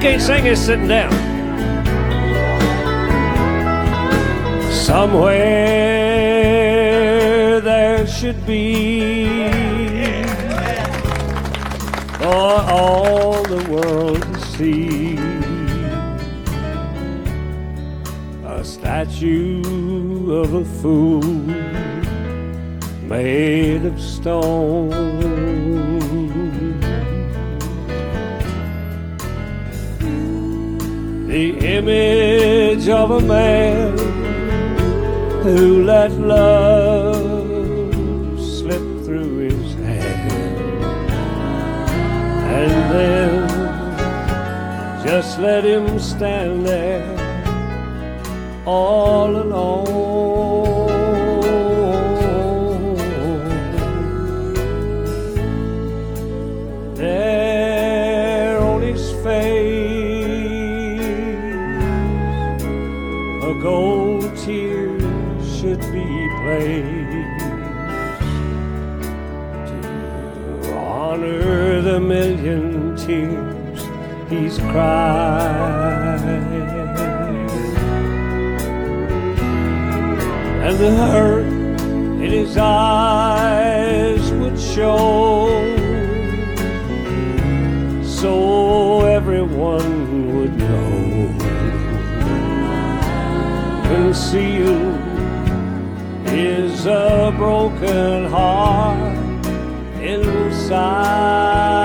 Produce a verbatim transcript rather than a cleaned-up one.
can't sing is sitting down. Somewhere there should be for all the world to see a statue of a fool made of stone. The image of a man who let love slip through his hand, and then just let him stand there all alone. There on his face a gold tear should be placed to honor the million tears he's cried, and the hurt in his eyes would show, so everyone would know. Concealed is a broken heart inside.